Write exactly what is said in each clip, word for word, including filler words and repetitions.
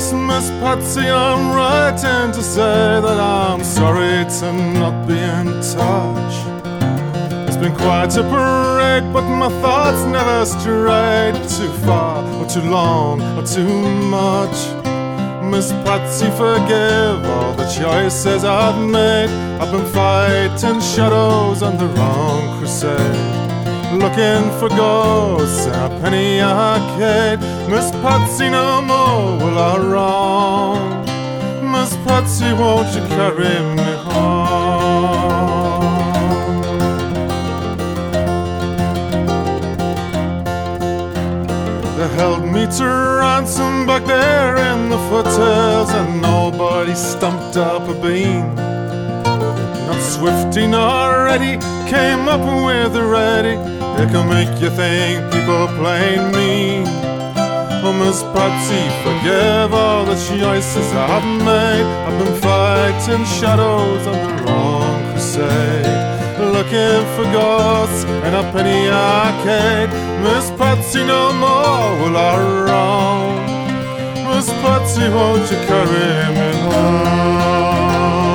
Yes, Miss Patsy, I'm writing to say that I'm sorry to not be in touch. It's been quite a parade, but my thoughts never strayed too far, or too long, or too much. Miss Patsy, forgive all the choices I've made. I've been fighting shadows on the wrong crusade, looking for ghosts in a penny arcade. Miss Patsy, no more will I roam. Miss Patsy, won't you carry me home? They held me to ransom back there in the foothills, and nobody stumped up a beam. Not Swifty nor Eddie came up with a ready. It can make you think people playing mean. Oh, Miss Patsy, forgive all the choices I've made. I've been fighting shadows on the wrong crusade, looking for ghosts in a penny arcade. Miss Patsy, no more will I roam. Miss Patsy, won't you carry me home?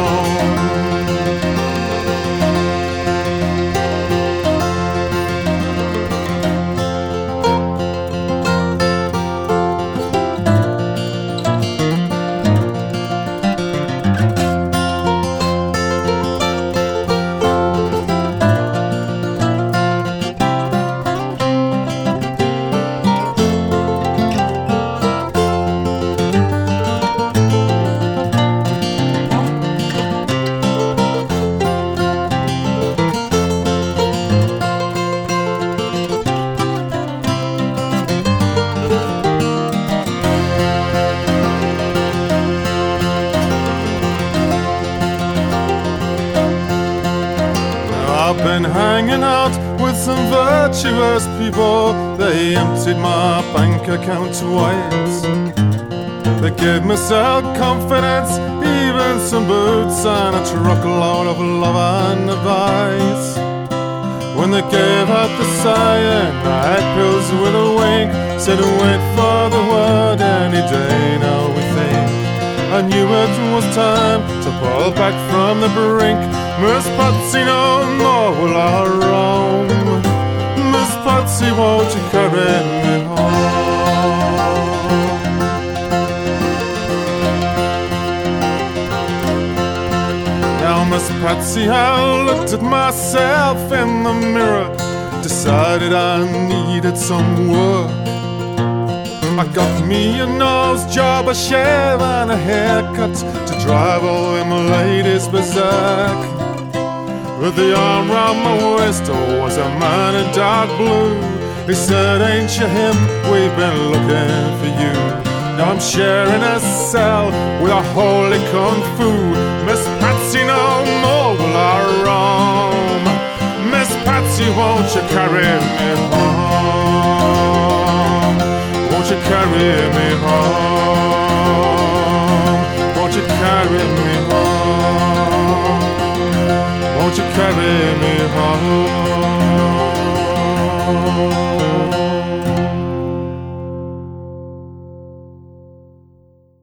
I've been hanging out with some virtuous people. They emptied my bank account twice. They gave me self-confidence, even some boots and a truckload of love and advice. When they gave out the cyanide pills with a wink, said wait for the word any day now we think. I knew it was time to pull back from the brink. Miss Patsy, no more will I roam. Miss Patsy, won't you carry me home? Now, Miss Patsy, I looked at myself in the mirror, decided I needed some work. I got me a nose job, a shave and a haircut to drive all them ladies berserk. With the arm round my waist, oh, was a man in dark blue. He said, ain't you him? We've been looking for you. Now I'm sharing a cell with a holy kung fu. Miss Patsy, no more will I roam. Miss Patsy, won't you carry me home? Won't you carry me home? Won't you carry me home? Won't you carry me home?